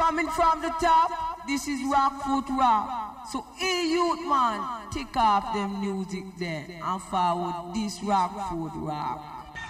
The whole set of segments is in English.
Coming from the top, this is Rockfoot Rock. So, hey youth man, take off them music there and forward this Rockfoot Rock.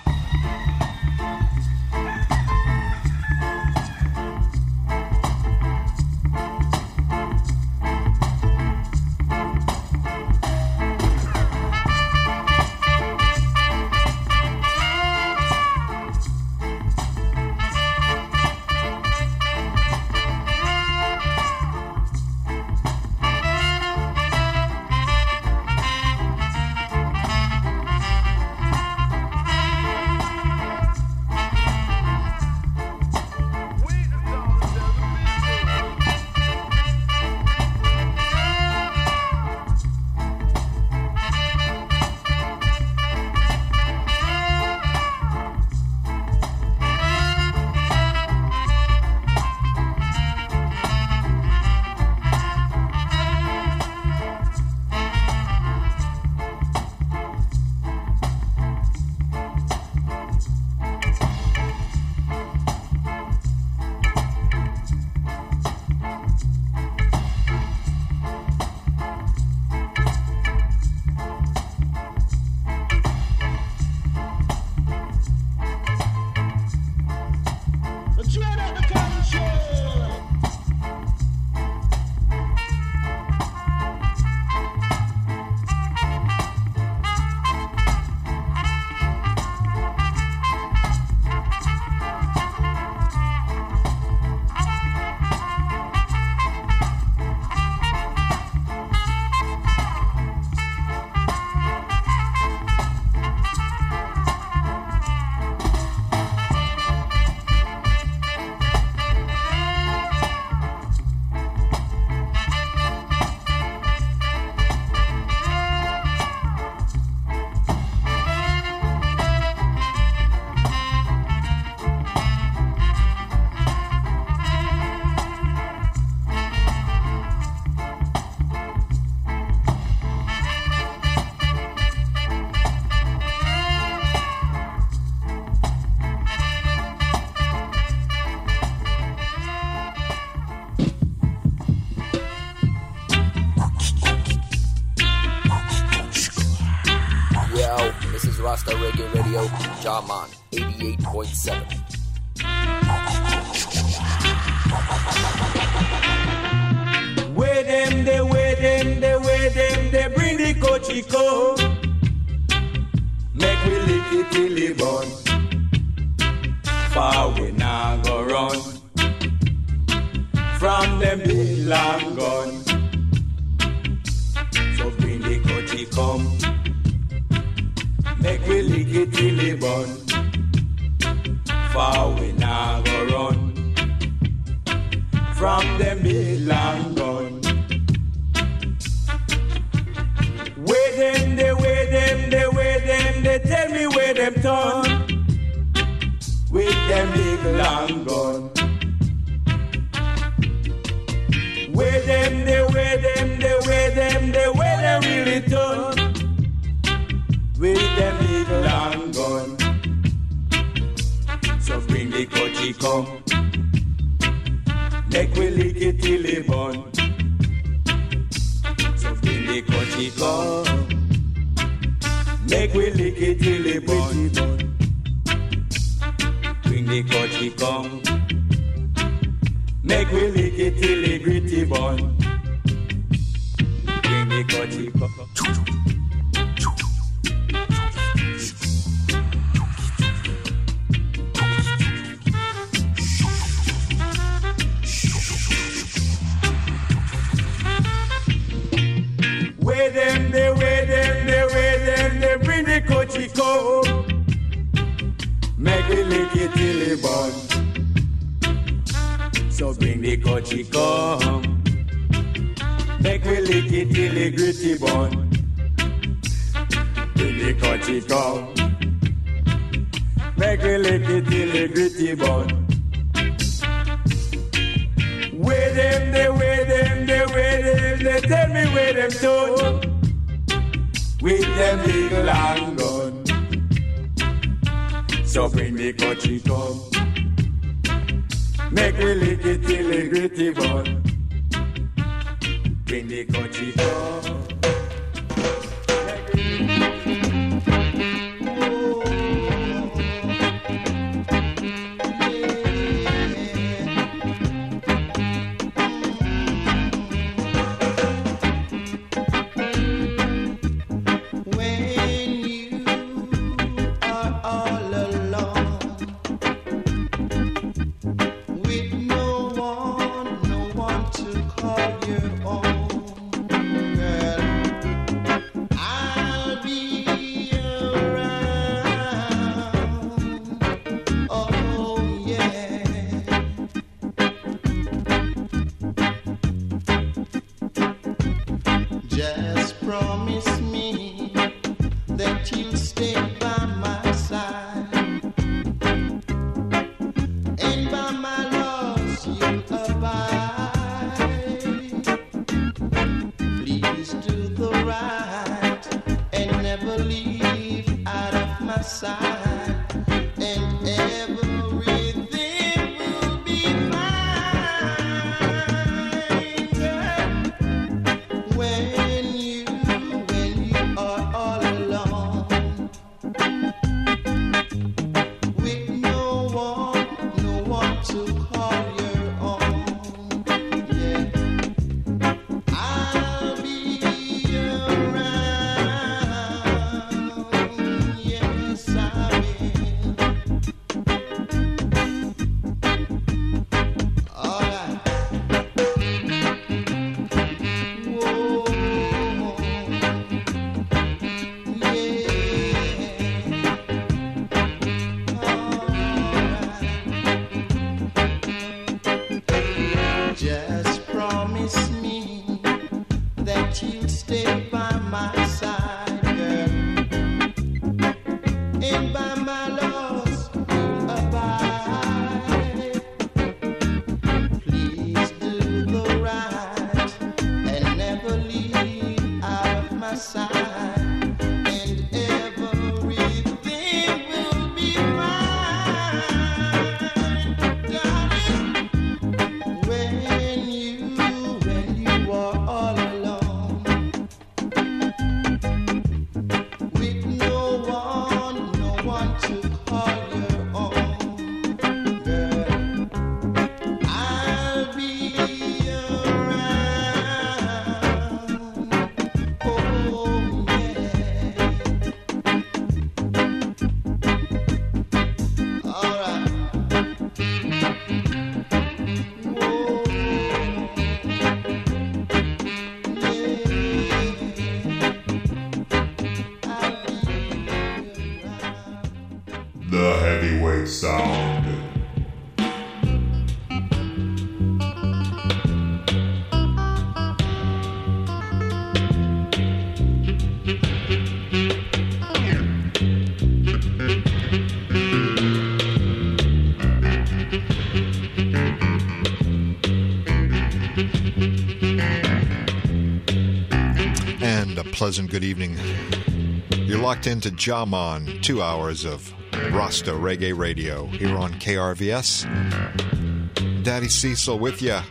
Rasta Reggae Radio, Jaman 88.7. Where them, they bring the cochico. Make we lick it till it burn. Far we now go run. From them big long gun. So bring the cochico. Make we lick it till it burn. Far we now go run. From them big long gun. Where them, they tell me where them turn. With them big long gun. Where them, where they really turn. With them big long gun. So bring the coachy come. Make we lick it till it burn. So bring the coachy come. Make we lick it till it burn. Bring the coachy come. Make we lick it till it gritty burn. Bring the coachy come. They bring the coachy come. Make we lick it till it burn. So bring the coachy come. Make we lick it till it gritty burn. Bring the coachy come. Make we lick it till it gritty burn. Where them, they tell me where them to. With them big long gun. So bring the coachy come. Make we lick it till the gritty bun. When the country come. Sound. And a pleasant good evening. You're locked into Jaman, 2 hours of Rasta Reggae Radio here on KRVS. Daddy Cecil with ya.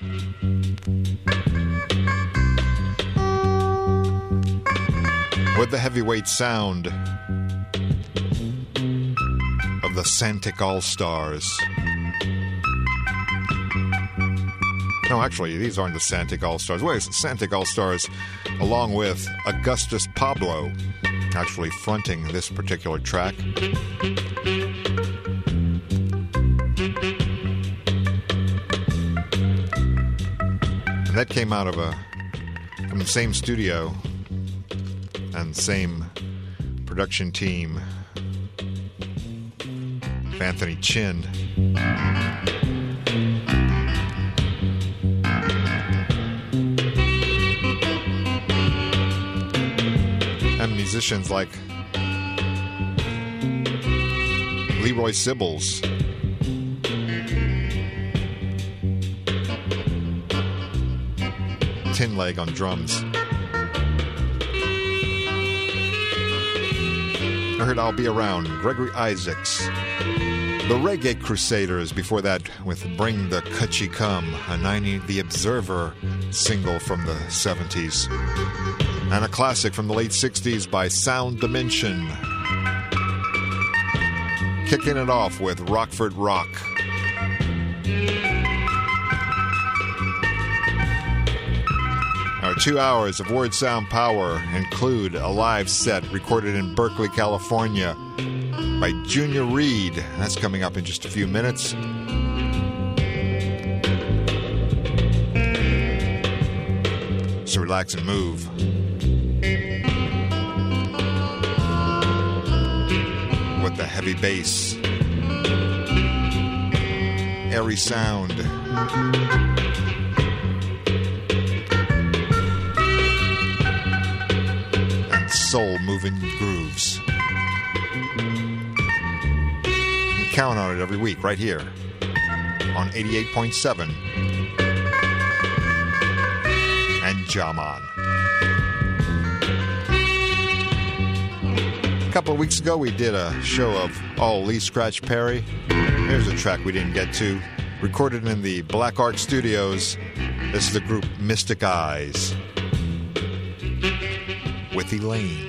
With the heavyweight sound of the Santic All-Stars. No, actually, these aren't the Santic All-Stars. Wait, it's Santic All-Stars along with Augustus Pablo actually fronting this particular track. And that came out of from the same studio and same production team, Anthony Chin. And musicians like Leroy Sibbles, Tin Leg on drums. I heard I'll Be Around, Gregory Isaacs. The Reggae Crusaders, before that with Bring the Cutchy Come, a The Observer single from the 70s. And a classic from the late 60s by Sound Dimension. Kicking it off with Rockford Rock. Our 2 hours of word sound power include a live set recorded in Berkeley, California by Junior Reed. That's coming up in just a few minutes. So relax and move. With the heavy bass, airy sound, and soul-moving grooves. You count on it every week right here on 88.7 and Jaman. A couple of weeks ago, we did a show of all Lee Scratch Perry. Here's a track we didn't get to. Recorded in the Black Ark Studios. This is the group Mystic Eyes with Elaine.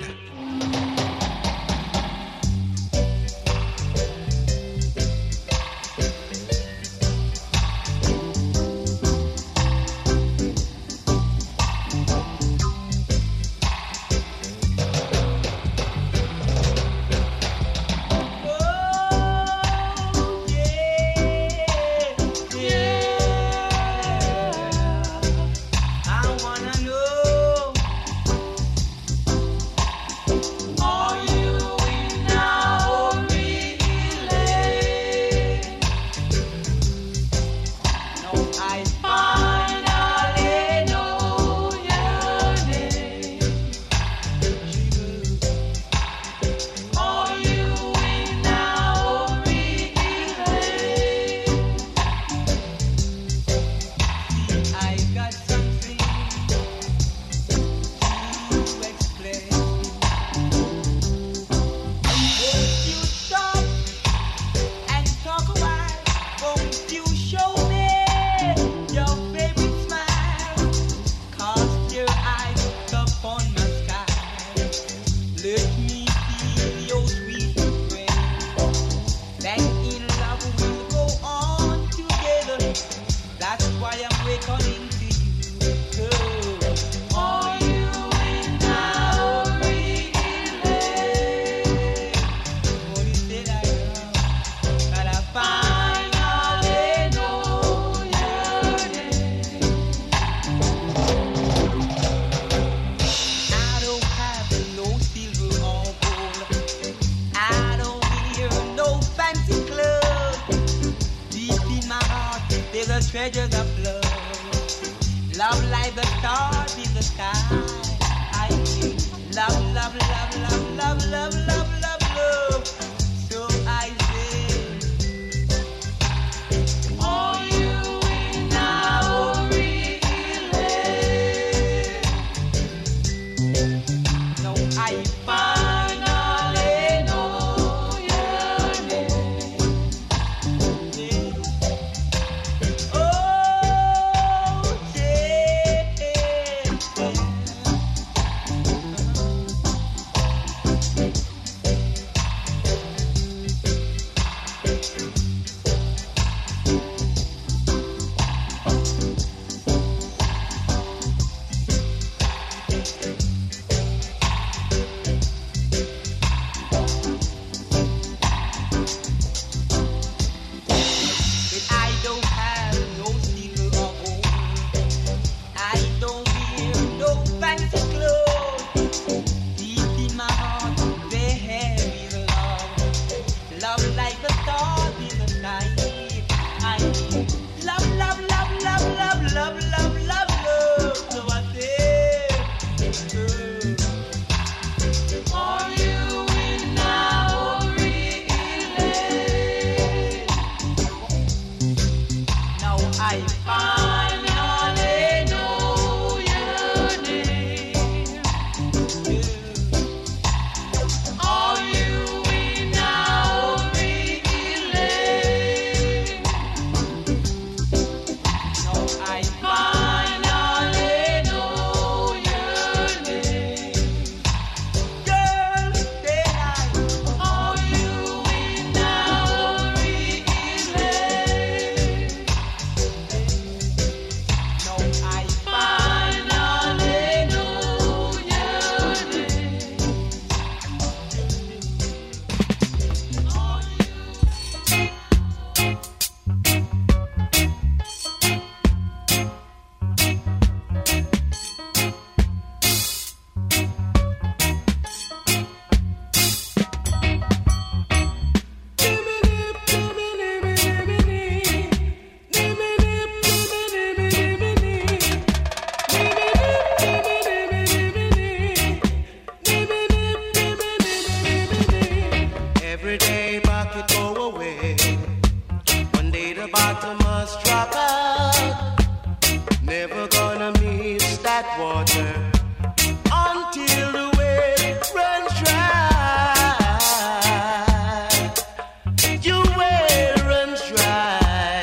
Treasures of love, love like the stars in the sky. I feel love, love, love, love, love, love, love, love, love. So I say, are you in our relay? No, I finally know your name. Are you in our relay? water until the well runs dry. Your well runs dry.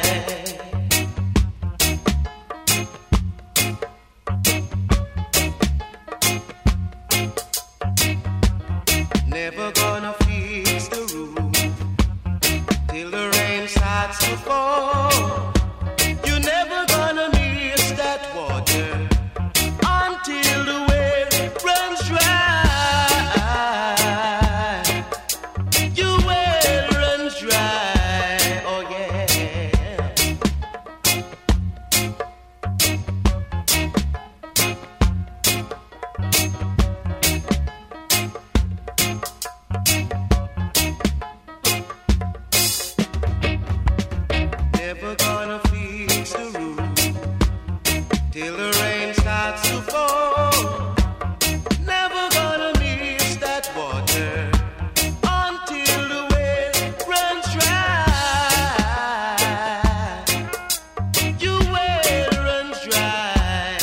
Never gonna fix the roof till the rain starts to fall. You're never gonna miss that water until the well runs dry. Your well runs dry, oh yeah. Never gonna fix the roof till the rain starts to fall. Never gonna miss that water until the well runs dry. Your well runs dry.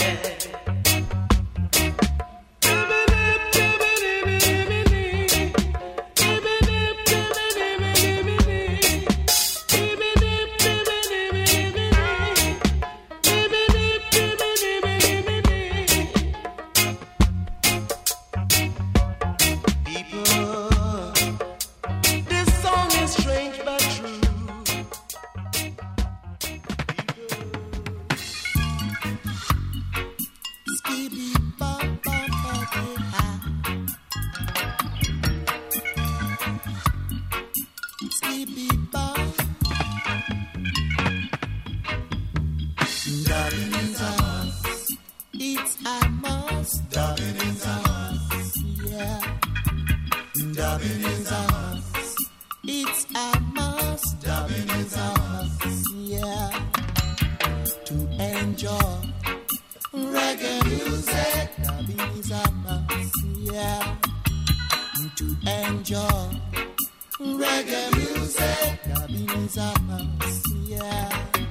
This song is strange but true. Dubbing is a must. It's a must. Dubbing is a must. Yeah. Dubbing is a must. It's a must. Dubbing is a must. Yeah. To enjoy reggae music. Dubbing is a must. Yeah. To enjoy reggae music. Dubbing is a must. Yeah.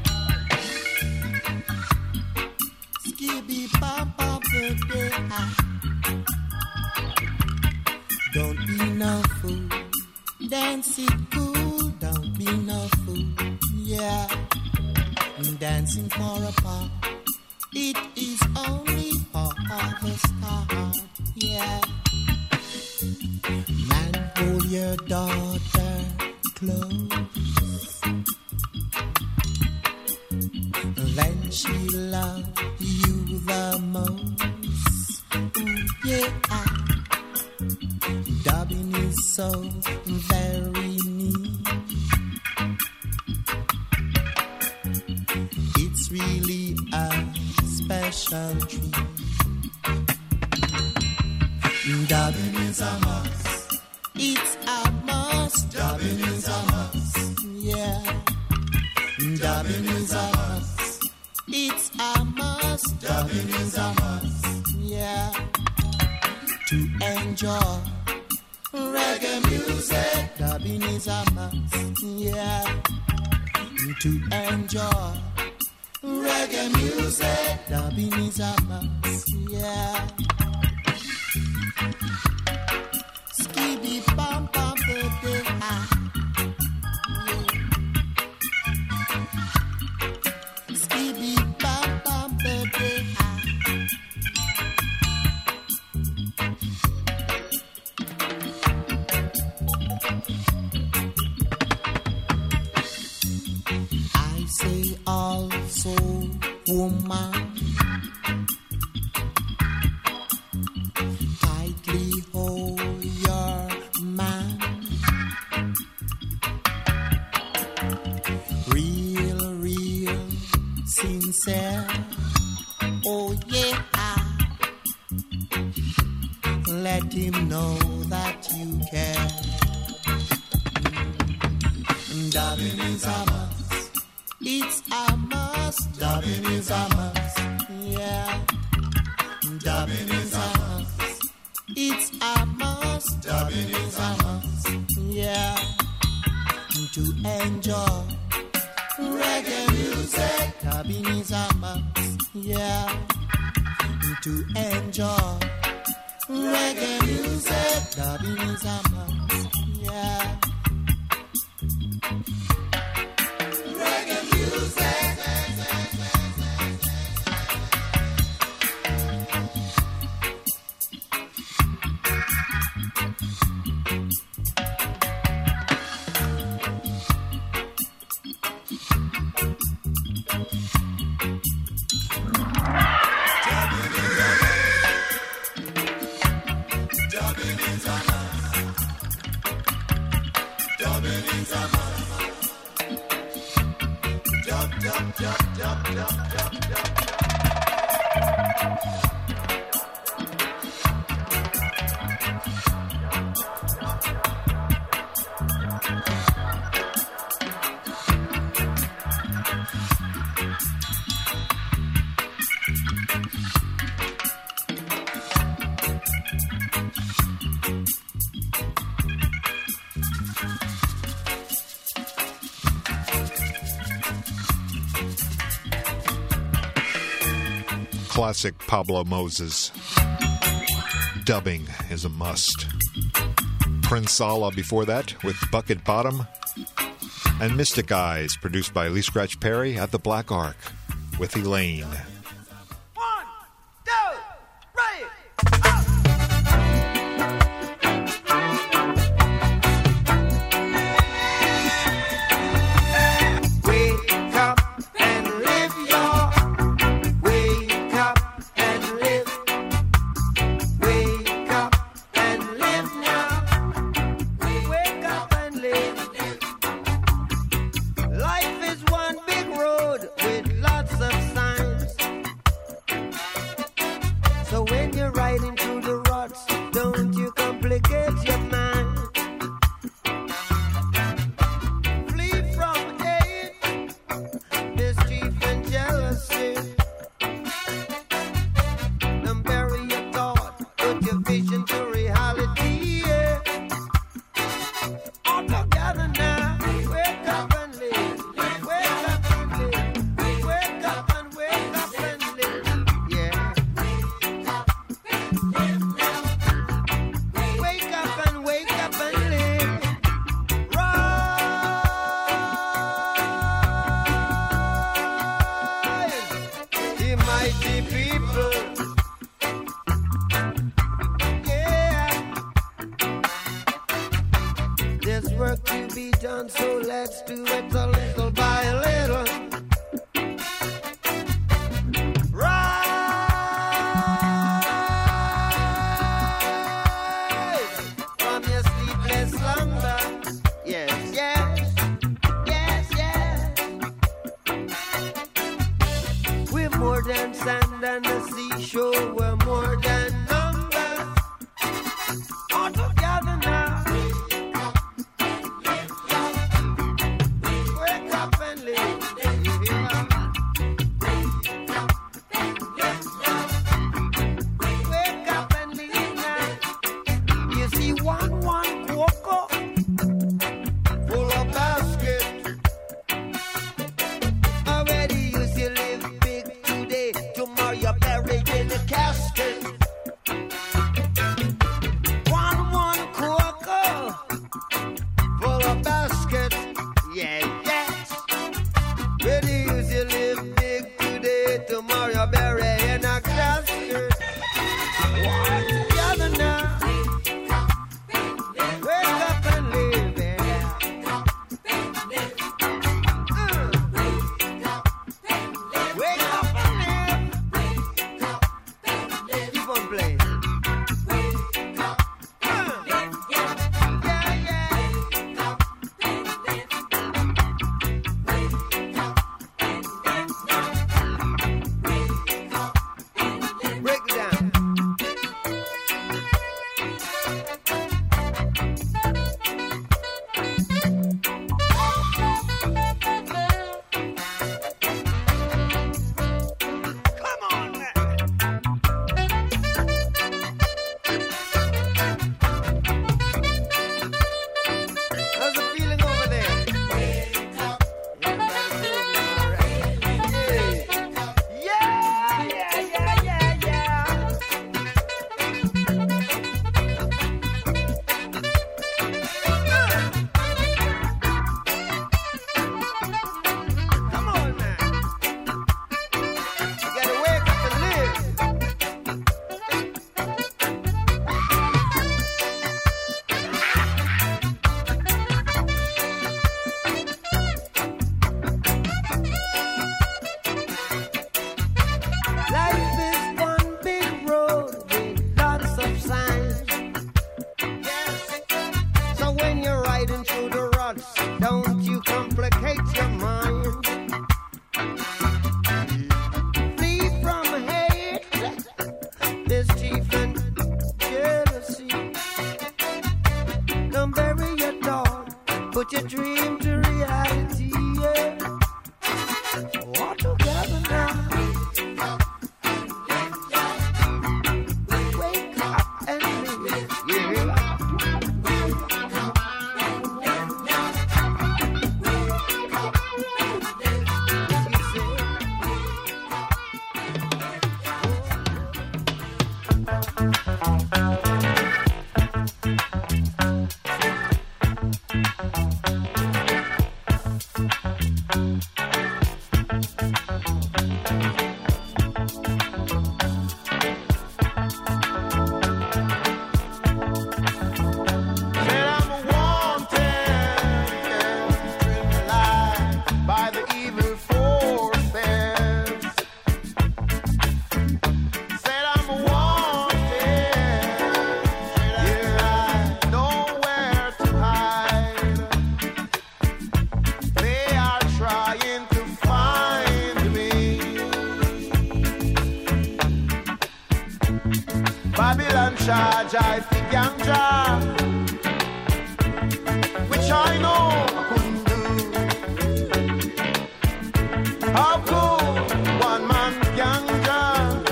Skibby papa birthday. Don't be no fool. Dance it cool. Don't be no fool. Yeah. Dancing for a part. It is only for the start. Yeah. Man, hold your daughter close. Then she love you the most. Ooh, yeah. Dubbing is so very neat. It's really a special treat. Dubbing is a must. It's a must. Dubbing is a must. Yeah. Dubbing is a must. It's a must. Dubbing is a must. Yeah. To enjoy reggae music. Dubbing is a must. Yeah. To enjoy reggae music. Dubbing is a must. Yeah. Skibby bum bum birthday. Skibby bum bum birthday. I say also, woman, tightly hold your man. Real, real, sincere. Oh yeah. Let him know that you care. Dubbing is a must. It's a must. Dubbing is a must. Yeah. Dubbing is a must. It's a must. Dubbing is a must. Yeah. To enjoy reggae music. Dubbing is a must. Yeah. to enjoy reggae music. Dubbing is a must, yeah. Reggae music. Classic Pablo Moses. Dubbing is a must. Prince Allah before that with Bucket Bottom. And Mystic Eyes, produced by Lee Scratch Perry at the Black Ark with Elaine. You're buried in a casket. Babylon charge I fi ganja, which I know I couldn't do. How could one man ganja?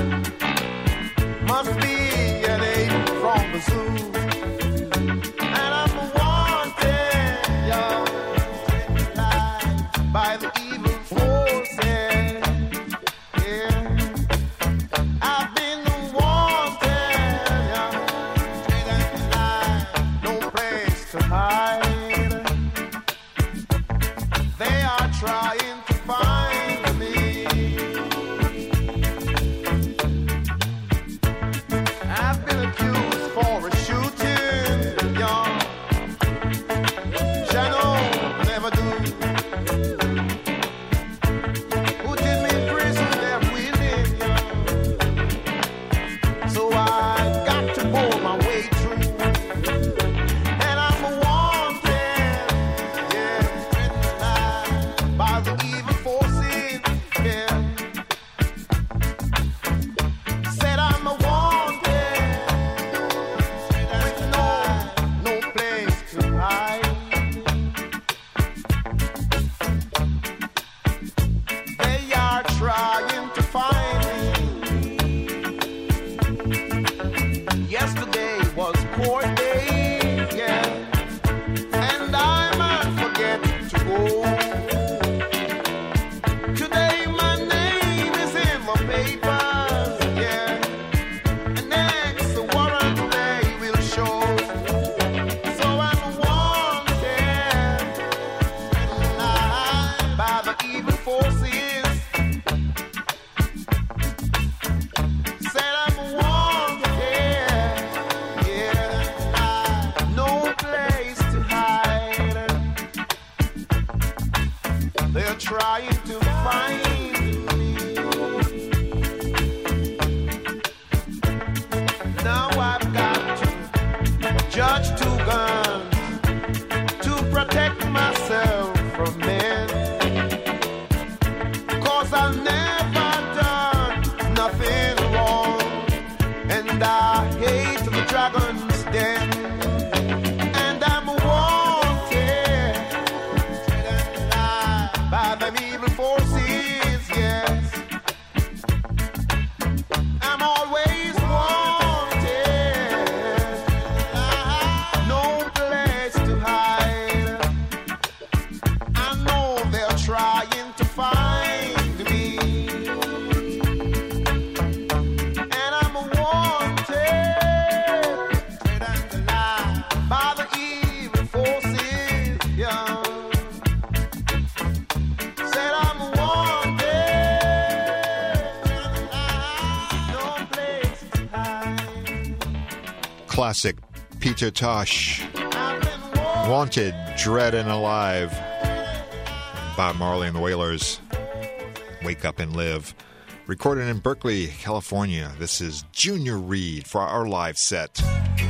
Must be an ape from the zoo. And I'm wanted, young, by the evil forces. Yeah, I've been wanted, young, no place to hide. They are trying to find me. I've been accused for a shooting, young. Shano, never do. Who did me in prison? They're winning, young. So I got to pull my way through. And I'm wanted, yeah, by the evil forces, yeah. Said I'm wanted, with no place to hide. They are trying to find me. Yesterday was court day, yeah, and I might forget to go. Today my name is in the papers, yeah, and next the warrant they will show. So I'm wanted by the evil forces. Said I'm wanted, yeah, no place to hide. They're trying to find me. Now I've got to judge two guns to protect myself from men. 'Cause I've never done nothing wrong, and I hate the dragon's den. And I'm wanted by them evil forces, yes. I'm always wanted, no place to hide. I know they're trying to find me, and I'm wanted by the evil forces, yeah. Said I'm wanted, no place to hide. Classic Peter Tosh, I've been Wanted, Dread and Alive. Bob Marley and the Wailers, Wake Up and Live. Recorded in Berkeley, California. This is Junior Reed for our live set.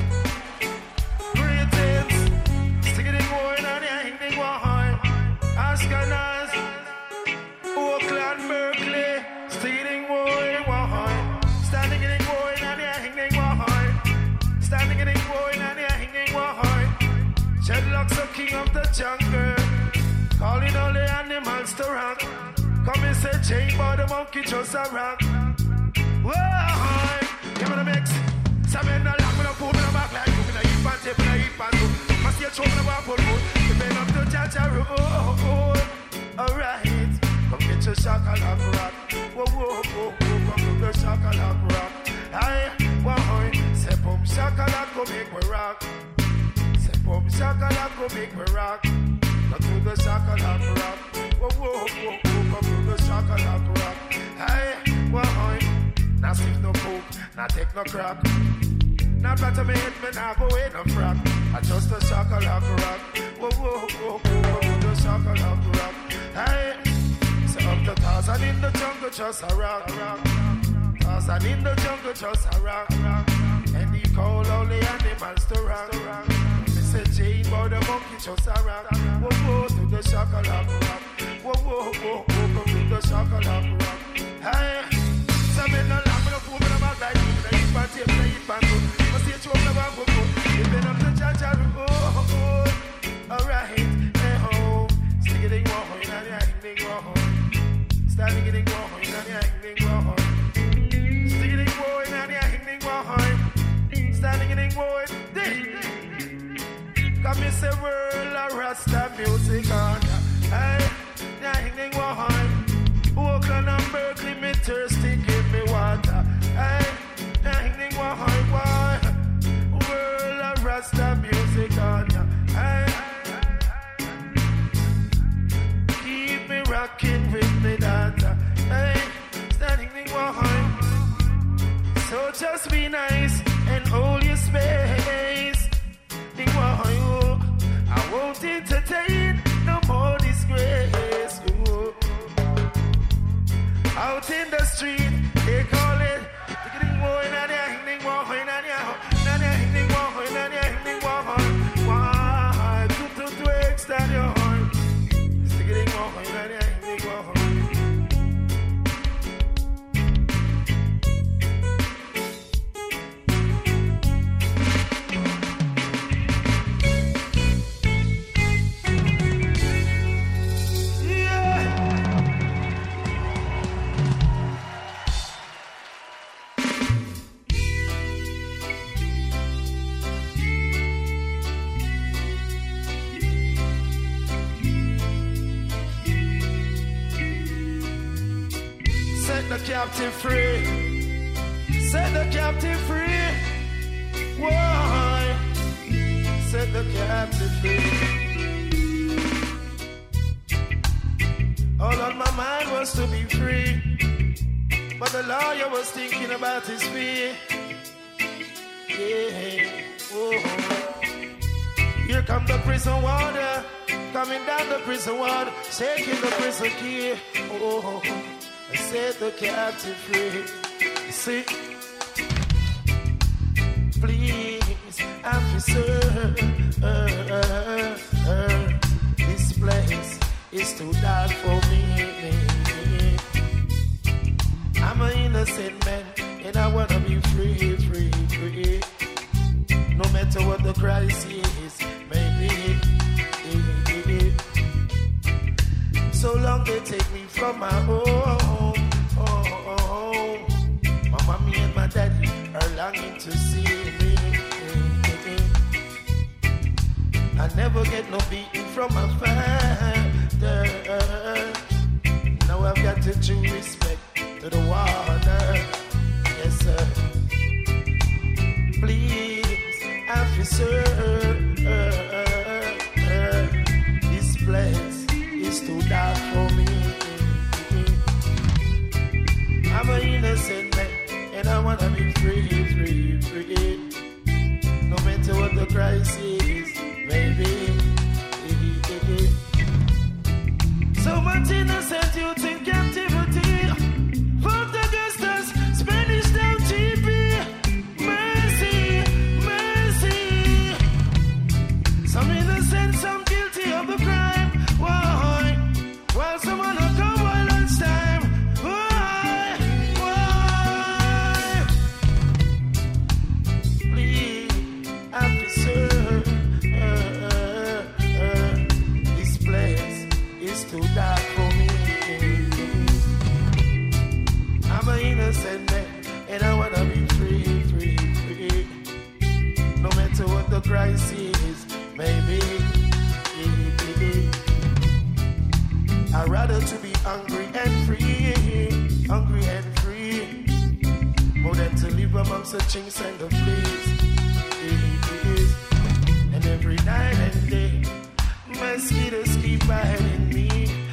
King of the jungle, calling all the animals to rock. Come and say, chain by the monkey just a rock. Whoa, give me the mix. Seven a lock, me no pull me no back like you. Me no eat pan tape, me no eat pan soup. My stage show me no back pull foot. Depend up to Jaja road. Alright, come get your shakalak rock. Whoa, whoa, whoa, whoa, come to the shakalak rock. Aye, whoa, say boom shakalak go make me rock. Boom shakalak go make me rock. Go to the shakalak rock. Whoa, whoa, whoa, whoa, come to the shakalak rock. Hey, whoa, now sniff no coke, now take no crack. Now better me hit me, now go in no frack. I just the shakalak rock. Whoa, whoa, whoa, whoa, come to the shakalak rock. Hey, say up the thousand in the jungle just a rock. Thousand in the jungle just a rock. And he call all the animals to rock. Say chain by the monkey just a rock. Whoa, whoa, to the shakalak rock. Whoa, whoa, whoa, whoa, come to the shakalak rock. Hey, so me no laugh, me no fool, me no back like you. pan tape, play it pan too. Must say you never go go. Even up to Jaja, alright, hey ho. Stick it in your home, and I ain't go home. Standing it in your home, and I ain't go home. Stick it in your home, and I ain't go home. Standing it in your home. Come me say world of Rasta music on. Hey, I ain't go home. Oakland and Berkeley, me thirsty, give me water. Hey, I ain't go home. World of Rasta music on. Hey. Rocking with me daughter, hey, standing in one. So just be nice and hold your space. In one, I won't entertain no more disgrace. Ooh. Out in the street, they call it. Why? To extend your heart. Stick it in one. The captive free, set the captive free. Why? Set the captive free. All on my mind was to be free, but the lawyer was thinking about his fee. Yeah, oh. Here come the prison warder, coming down the prison ward, shaking the prison key. Oh. I set the captive free. See, please, officer, this place is too dark for me. I'm an innocent man, and I wanna be free, free, free. No matter what the crisis is, maybe. So long they take me from my home. My mommy and my daddy are longing to see me. I never get no beating from my father. Now I've got to show respect to the water. Yes, sir. Please, officer, this place is too dark for me. I'm an innocent man, and I wanna be free, free, free. No matter what the crisis is, baby. So much innocent youth in captivity. Fuck the gangsters, Spanish down TV. Mercy, mercy. Some innocent, some guilty of the crime. Why? While someone will come while lunchtime. Why? Please, officer, this place is too dark for me. I'm an innocent man, and I wanna be free, free, free. No matter what the crisis is, maybe. I'd rather to be hungry and free, hungry and free, more than to live amongst the chinks and the fleas. And every night and day, mosquitoes keep biting me.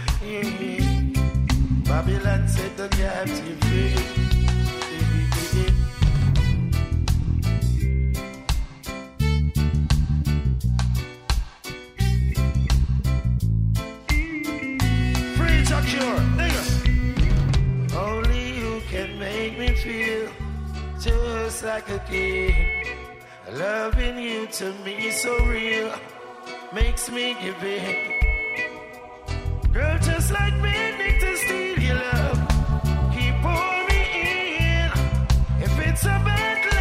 Babylon set the captive free. Cure, nigga. Only you can make me feel just like a kid. Loving you to me so real, makes me give in. Girl, just like me, to steal your love, keep pouring me in. If it's a battle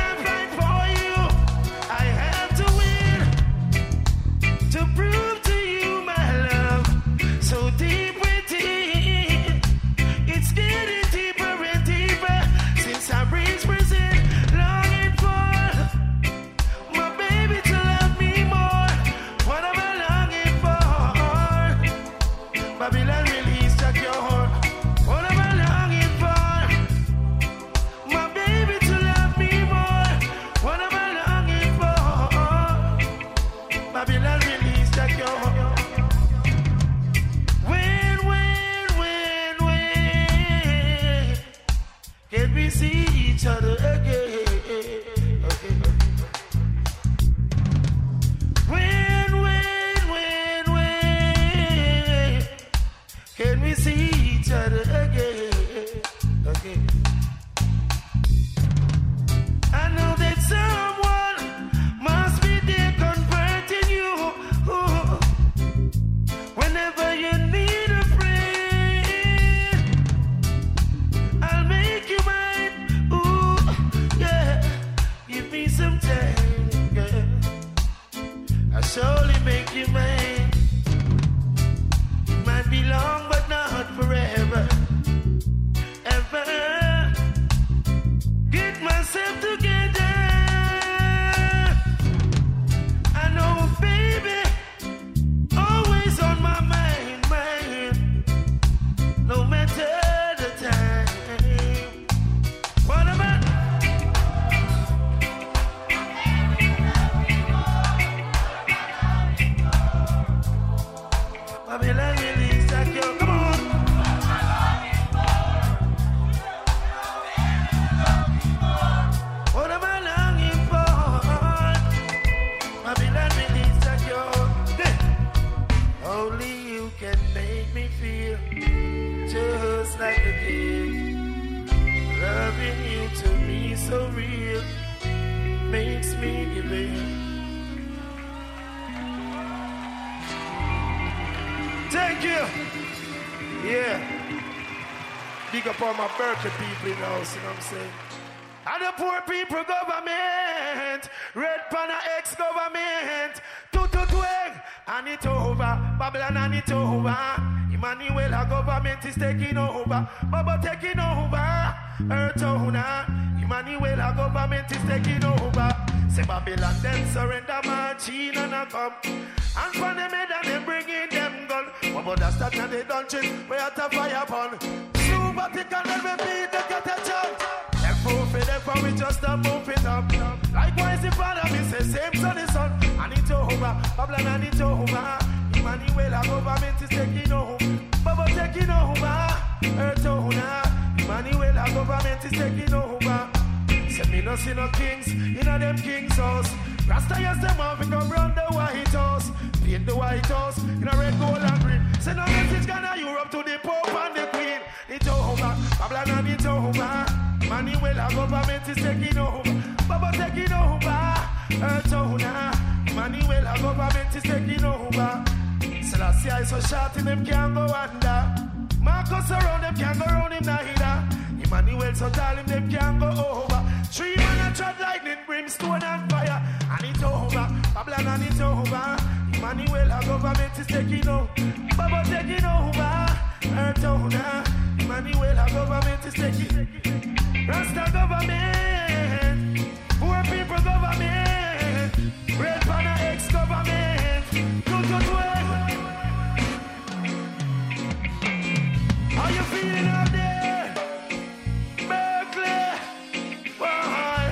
we see each other again? When can we see each other again? I know that someone must be there converting you. Whenever you need a friend, I'll make you mine. Ooh, yeah. Give me some time, girl. I'll surely make you mine. It might be long, but not forever. Ever. Get myself together. I know, baby, always on my mind, no matter the time. What about? Babylon release that girl, come on. What am I longing for? Babylon release that girl. Only you can make me feel just like a kid. Loving you to me so real makes me give in. Thank you. Yeah. Big up all my Berkeley people in the house, you know what I'm saying? And the poor people government, red panna ex-government, twang, and it over, Babylon and it over. Emmanuel, our government is taking over, Baba taking over, Earth owner. Emmanuel, our government is taking over. Say Babylon, then surrender machine and a come. And for them head and they bring in them gun. What about that start and they dungeon, we have to fire upon. Super thick and then we beat the catechon. Move it up and we just move it up. Likewise the father me say same son is son. And it over, Babylon and it over. Emmanuel our government is taking over. Baba taking over. Earth owner. Emmanuel our government is taking over. Say me no see no kings in them kings house. Rasta yes them off and come round the White House. Paint the White House in a red, gold and green. Say no message gonna Europe to the Pope and the Queen. It over, Babylon and it over. Emmanuel, our government is taking over. Baba taking over. Earth owner. Emmanuel, our government is taking over. Selassie is so short in them can't go under. Marcus around them can't go around him neither. Emmanuel so tall him them can't go over. 3 man a trod lightning, brimstone and fire. And it over. Babylon and it over. Emmanuel, our government is taking over. Baba taking over. Earth owner. Emmanuel, our government is taking. Rasta government, poor people government, red panna ex-government, How you feeling out there? Berkeley, why?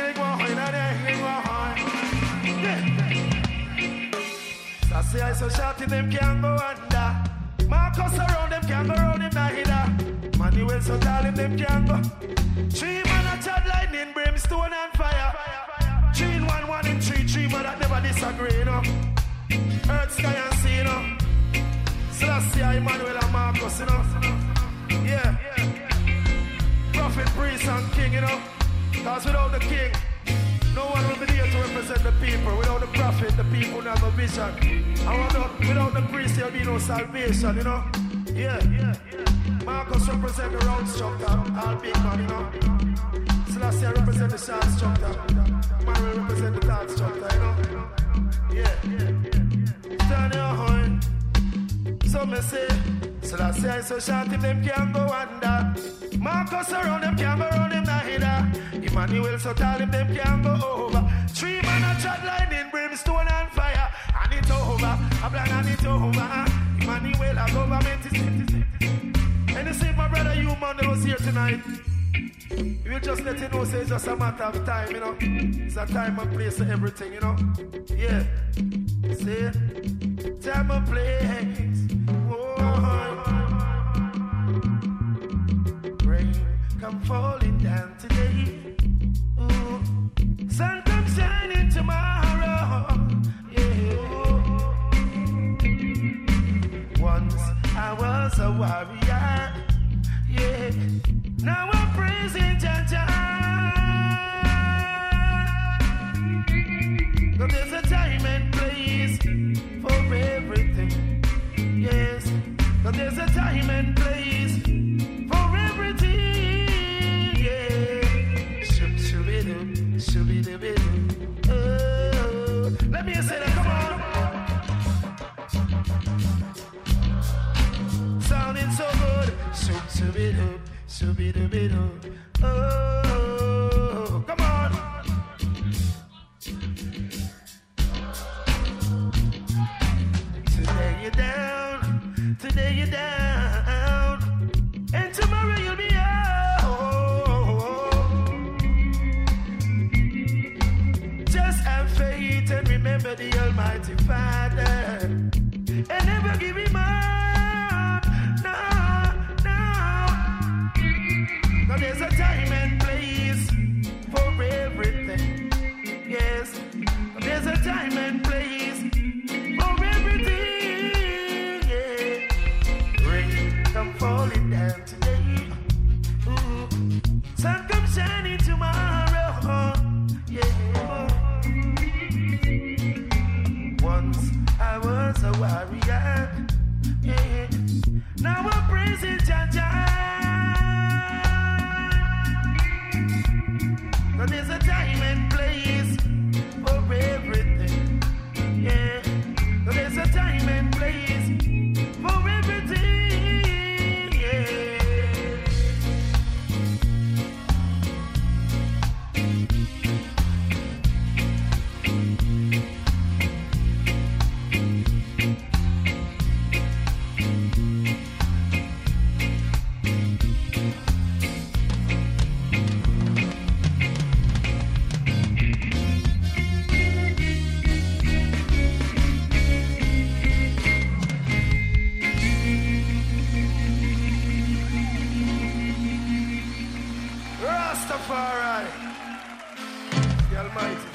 Say I so shouting them can't go under. Marcus around them can't go around him neither. Manuel so tall him them can't go. 3 man a chat lightning, brimstone and fire. 3 in 1, 1 in 3, 3 man that never disagree, you know. Earth, sky and sea, you know. Selassie, Emmanuel and Marcus, you know. Yeah. Prophet, priest and king, you know. Because without the king, no one will be there to represent the people. Without the prophet, the people will have a vision. And without the priest, there will be no salvation, you know. Yeah. Marcus represent the round structure, all big man, you know. Selassie represent the short structure. Manuel represent the tall structure, you know. Yeah. Turn your horn. So me say, Selassie is so short if them can't go under. Marcus around them can't go around him neither. Emmanuel so tall if them can't go over. 3 man a chat lightning, brimstone and fire. And it over, a plan and it over. Emmanuel a government is. And you see my brother Human that was here tonight. We will just let you know, say it's just a matter of time, you know. It's a time and place for everything, you know. Yeah. See? Time and place. Oh. Rain, come come falling down today. Ooh. Sun come shining tomorrow. Yeah. Once I was a warrior. Yeah. Now I'm praising Jah Jah. But there's a time and place for everything. Yes. But there's a time and place for everything. Yeah. Shoo-be-doo, shoo-be-doo-be-doo. Oh. Let me say that, come on. Sounding so good. Shoo-be-doo, shoo-be-doo-be-doo. Oh, come on. Today you're down, today you're down, and tomorrow you'll be out. Just have faith and remember the Almighty Father, and never give him up. No, no. Now there's a time and place for everything. Yes, there's a time and place for everything. Yeah, rain come falling down today. Ooh. Sun come shining tomorrow. Yeah. Once I was a warrior. Yeah. Now I'm praising Jah Jah. Now there's a time and place for everything. Yeah. Now there's a time and place for everything. Yeah. Rastafari, the Almighty.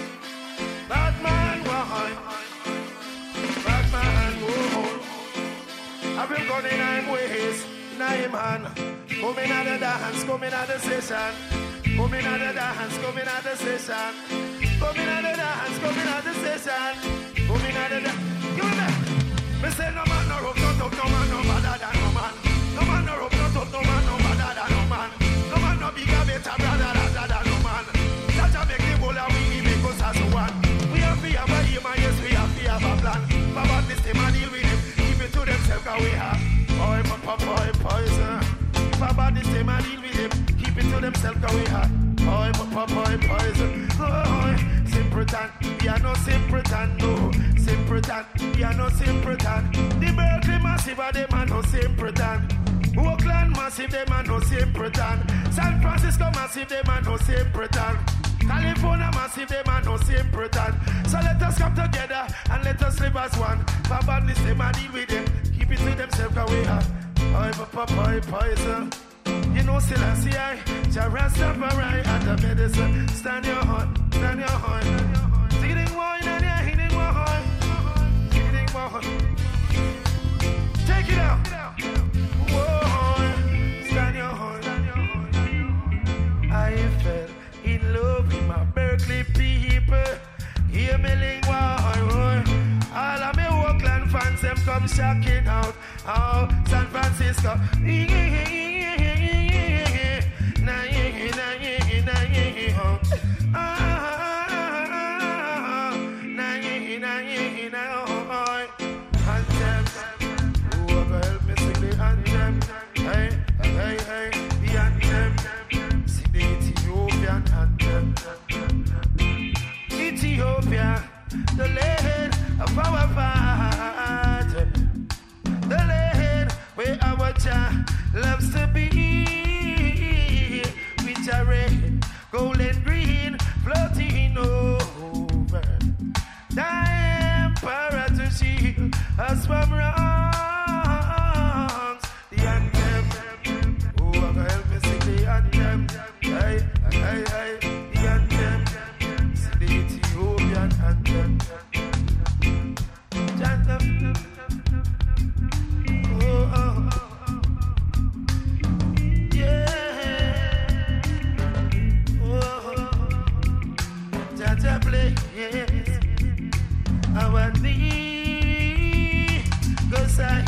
Batman, why? Batman, whoa. I've been going in nine ways, nine man. Coming out the dance, coming out the session. Coming out the dance, coming out the session. Coming out the dance, coming out the session. Coming out the dance. Give me that. Me say no man no rope, no talk, no man no better than no man. No man no rope, no talk, no man no better than no man. No man no bigger, better, brother, than no man. That a make the whole of we make us as one. We have to have a aim and yes, we have to have a plan. But about this time I deal with them, keep it to themselves cause we have. Boy, poison. But about this time I deal with them, keep it to themselves cause we have. Boy, poison. Oh, simpleton, we are no simpleton, no. Simpleton, we are no simpleton. The Berkeley massive are them are no simpleton. Oakland massive, them are no simpleton. San Francisco massive, them are no simpleton. California massive, them are no simpleton. So let us come together and let us live as one. For badness, them and deal with them. Keep it to themselves, cause we are. Boy, poison. You know, still I see I. Jah Rastafari at the medicine. Stand your heart, stand your heart. Hitting one and you're hitting one. Hitting one. Take it out. Whoa, stand your heart. I fell in love with my Berkeley people. Hear me lingua, all of me Oakland fans, them come shocking out. Oh, San Francisco. Ethiopia, the land of our father, the land where our child loves to be. Which are red, gold and green, floating over. The emperor to shield us from wrongs. The anthem, oh, help me sing the anthem. our knee. Cause I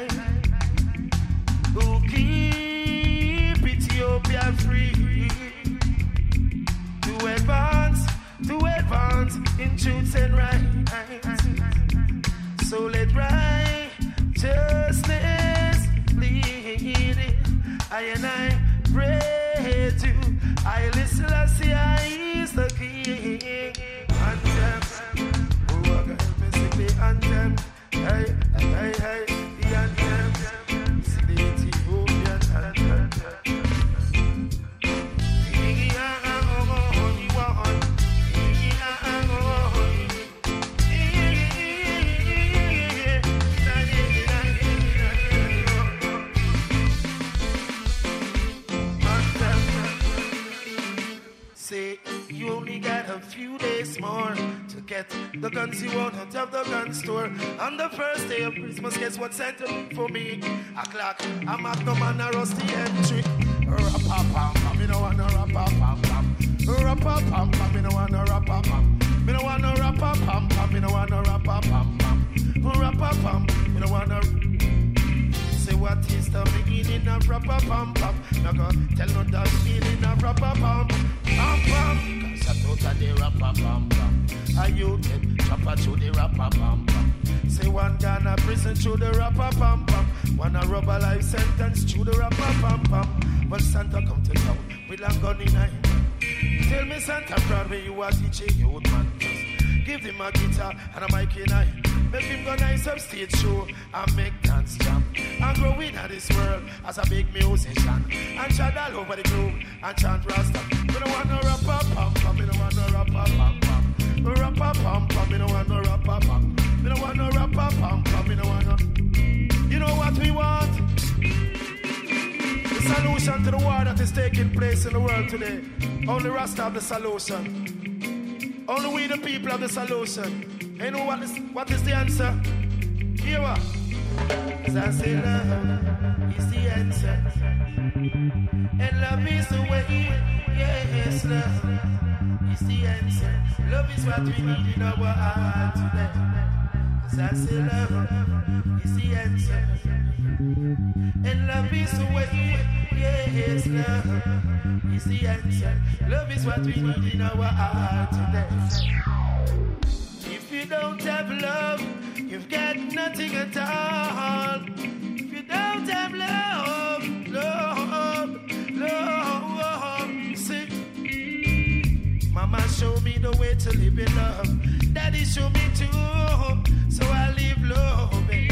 who keep Ethiopia free. To advance in truth and right. So let righteousness lead it. I and I pray to Haile Selassie, I is the king. And them, who are going to see the anthem. Hey, hey, hey, the anthem. See the Ethiopian anthem. Say you only got a few days more to get the guns you want out of the gun store. On the first day of Christmas, guess what Santa for me? A clock, a magnum and a rusty entry. Rap-a-pam-pam, me no want no rap-a-pam-pam. Rap-a-pam-pam, me no want no rap-a-pam. Me no want no rap-a-pam-pam, me no want no rap-a-pam-pam. Rap-a-pam, me no want no. Say what is the meaning of rap-a-pam-pam? Now go tell no the meaning of rap-a-pam. Pam-pam, cause I totally rap-a-pam-pam. Are you get chopper to the rap-a-pam-pam? Say one Ghana prison through the rap-a-pam-pam. One a rubber life sentence through the rap-a-pam-pam. But Santa come to town with a gun in hand. Tell me Santa Broadway you are teaching youth man. Just give him a guitar and a mic in hand. Make him go nice up stage show and make dance jam. And grow in this world as a big musician. And chant all over the globe and chant Rasta. Me no want no rap-a-pam-pam, me no want no rap-a-pam-pam. Rap-a-pam-pam, me no want no rap-a-pam. Me no want no rap-a-pam-pam, me no want no. You know what we want? The solution to the war that is taking place in the world today. Only Rasta have the solution. Only we the people have the solution. You know what is the answer? Here what? Cause I say love is the answer. And love is the way. Yes, love is the answer. Love is what we need in our heart today. Cause I say love is the answer. And love is the way. Yes, love is the answer. Love is what we need in our heart today. If you don't have love, you've got nothing at all. If you don't have love, see. Mama showed me the way to live in love. Daddy showed me too. So I live loving.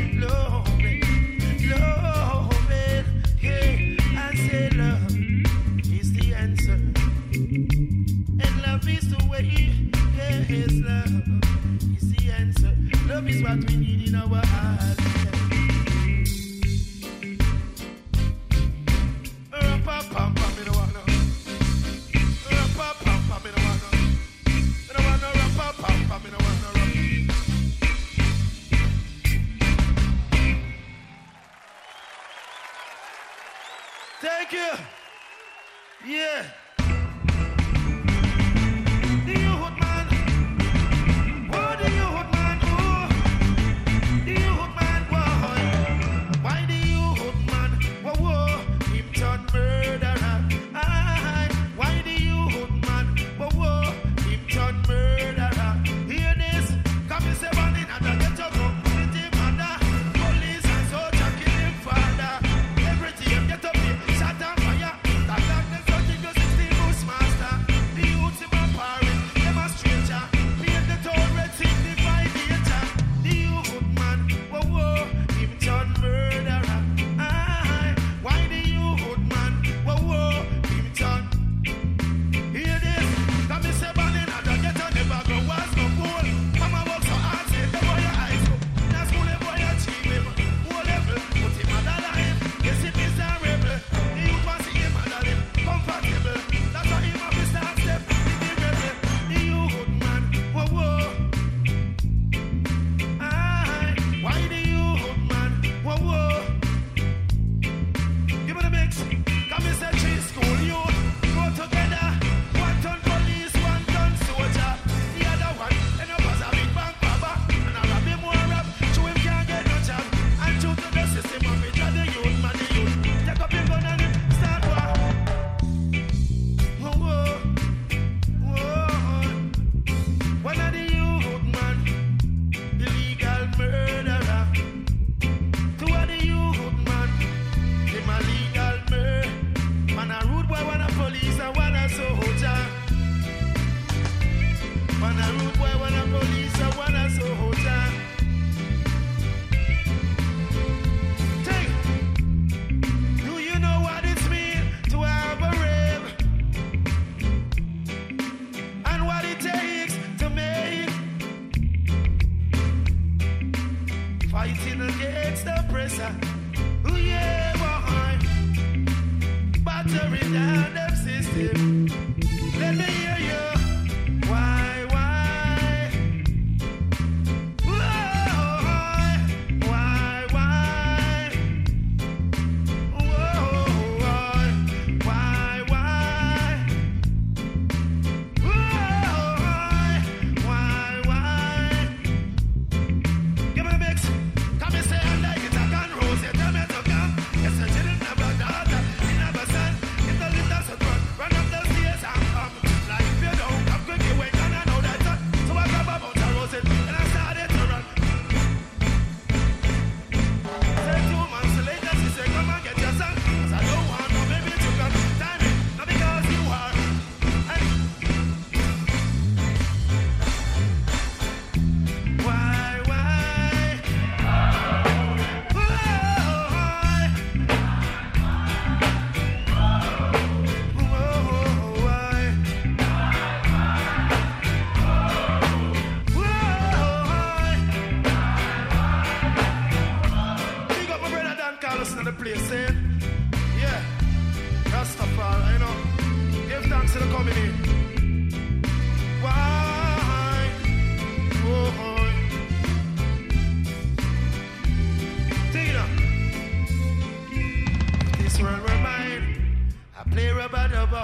Yeah, I say love is the answer. And love is the way. Yes, love is the answer. Love is what we need in our hearts. Rap-a-pam-pam, me no want no. Rap-a-pam-pam, me no want no. Me no want no rap-a-pam-pam, me no want no rap.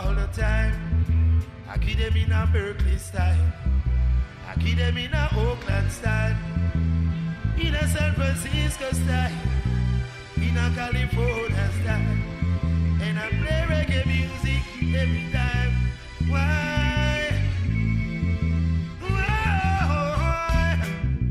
all the time. I keep them in a Berkeley style. I keep them in a Oakland style. In a San Francisco style. In a California style. And I play reggae music every time. Why? Why?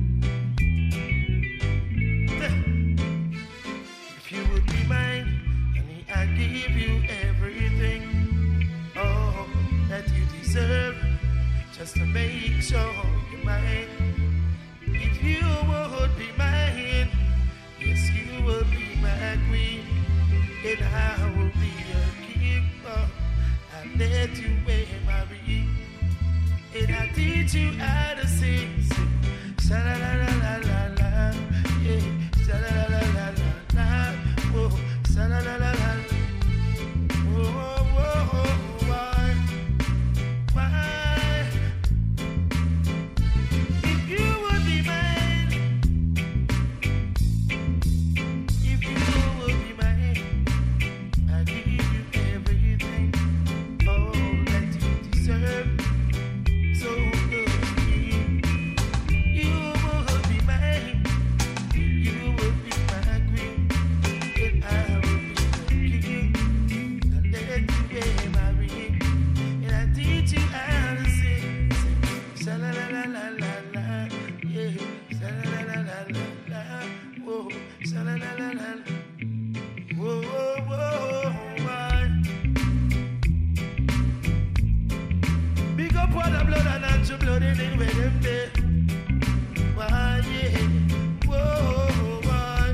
If you would be mine, honey, I'd give you everything. Oh, that you deserve, just to make sure you're mine. If you would be mine, yes, you will be my queen, and I will be your king. Oh, I'll let you wear my ring, and I'll teach you how to sing. Sha-la-la-la-la-la-la, yeah, sha-la-la-la-la-la, oh, sha-la-la-la-la. Big up all the blood and natural blood in it where them there. Why, yeah. Whoa, why?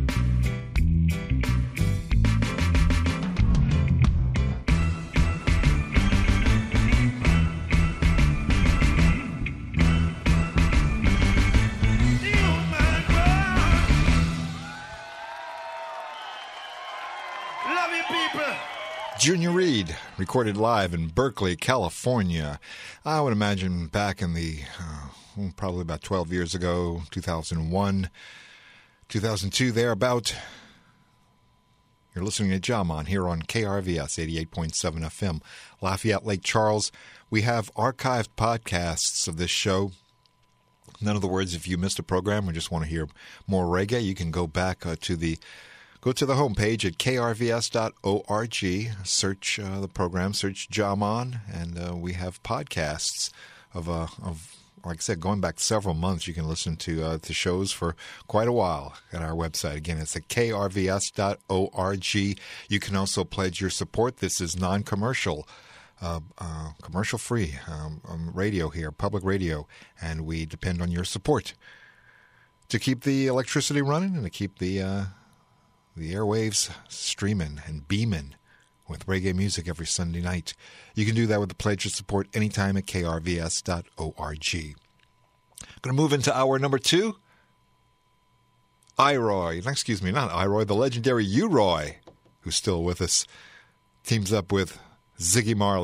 Human world. Love you, people. Junior Reid, recorded live in Berkeley, California. I would imagine back in the, probably about 12 years ago, 2001, 2002, thereabout. You're listening to Jaman here on KRVS 88.7 FM, Lafayette Lake Charles. We have archived podcasts of this show. In other words, if you missed a program or just want to hear more reggae, you can go back to the homepage at krvs.org, search the program, search Jaman, and we have podcasts of, like I said, going back several months. You can listen to the shows for quite a while at our website. Again, it's at krvs.org. You can also pledge your support. This is non-commercial, commercial-free radio here, public radio, and we depend on your support to keep the electricity running and to keep the airwaves streaming and beaming with reggae music every Sunday night. You can do that with the pledge of support anytime at krvs.org. Going to move into hour number 2. The legendary U-Roy, who's still with us, teams up with Ziggy Marley.